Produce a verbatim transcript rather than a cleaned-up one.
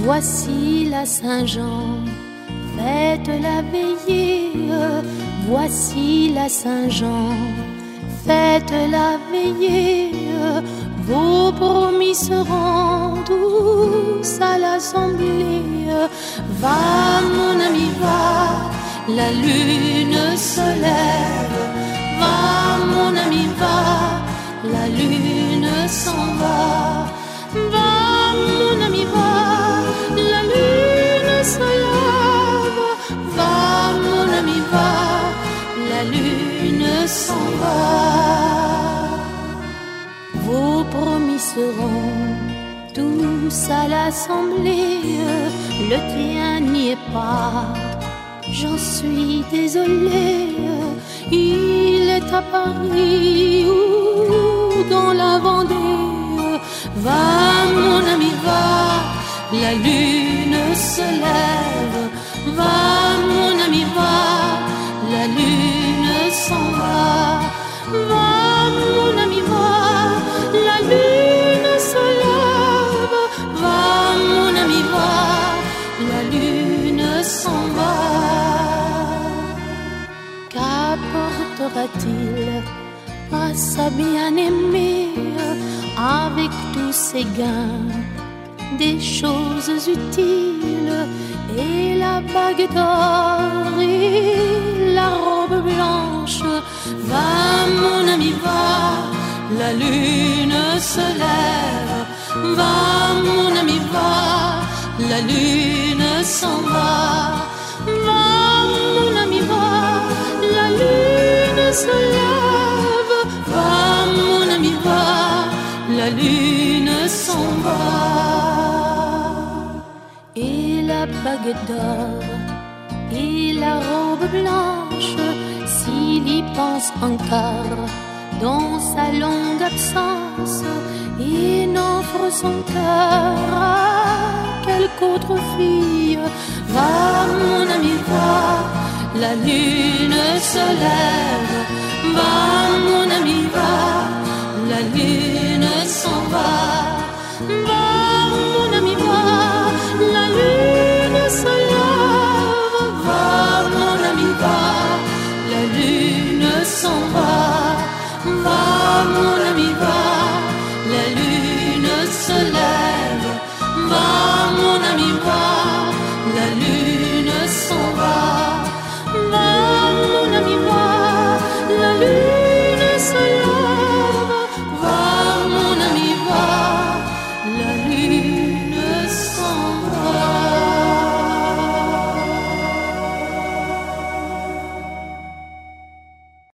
Voici la Saint-Jean, faites la veillée. Voici la Saint-Jean, faites la veillée. Vos promis seront tous à l'assemblée. Va mon ami, va, la lune se lève. Va mon ami, va, la lune s'en va. Va mon ami, va, la lune se lève. Va mon ami, va, la lune s'en va. Vos promis seront tous à l'assemblée. Le tien n'y est pas, j'en suis désolée. Il est à Paris ou dans la Vendée. Va mon ami, va, la lune se lève. Va mon ami, va, la lune s'en va. Va mon ami, va, la lune se lève. Va mon ami, va, la lune s'en va. Qu'apportera-t-il à sa bien-aimée avec tous ses gains, des choses utiles et la bague d'or et la robe blanche? Va mon ami, va, la lune se lève. Va mon ami, va, la lune s'en va. Va mon ami, va, la lune se lève. Va mon ami, va, la lune s'en va. Et la bague d'or et la robe blanche, s'il y pense encore dans sa longue absence, et n'offre son cœur à quelque autre fille. Va mon ami, va, la lune se lève. Va mon ami, va, la lune s'en va. Va mon ami, va, la lune se lève. Va mon ami, va, la lune s'en va. Va mon ami, va, la lune se lève. Va mon ami, va, la lune s'en va. Va mon ami, va, la lune se lève.